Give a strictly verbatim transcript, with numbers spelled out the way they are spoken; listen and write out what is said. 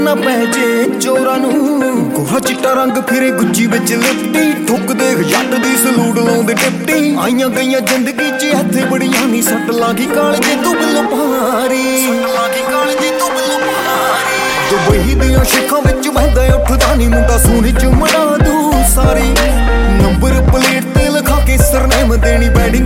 ਨਾ ਪੈ ਜੇ ਚੋਰਾਂ ਨੂੰ ਗੋਹਾ ਚਿੱਟਾ ਰੰਗ ਫਿਰੇ ਗੁੱਚੀ ਵਿੱਚ ਲਿਪਟੀ ਠੁੱਕ ਦੇਖ ਜੱਟ ਦੀ ਸਲੂਟ ਲਾਉਂਦੇ ਟਿਪਟੀ ਆਈਆਂ ਗਈਆਂ ਜ਼ਿੰਦਗੀ 'ਚ ਇੱਥੇ ਬੜੀਆਂ ਨੀ ਸੱਟ ਲਾਗੀ ਕਾਲਜੇ ਤੂੰ ਬਿੱਲੋ ਭਾਰੀ ਲਾਗੀ ਕਾਲਜੇ ਤੂੰ ਬਿੱਲੋ ਭਾਰੀ ਦੁਬਈ ਦੀਆਂ ਸ਼ਿਖਾਂ ਵਿੱਚ ਵਹਿੰਦਾ ਉੱਠਦਾ ਨੀ ਮੁੰਡਾ ਸੋਨੇ 'ਚ ਮੜਾ ਦੂ ਸਾਰੀ ਨੰਬਰ ਪਲੇਟ ਤੇ ਲਿਖਾ ਕੇ ਸਰਨੇਮ ਦੇਣੀ ਪੈਣੀ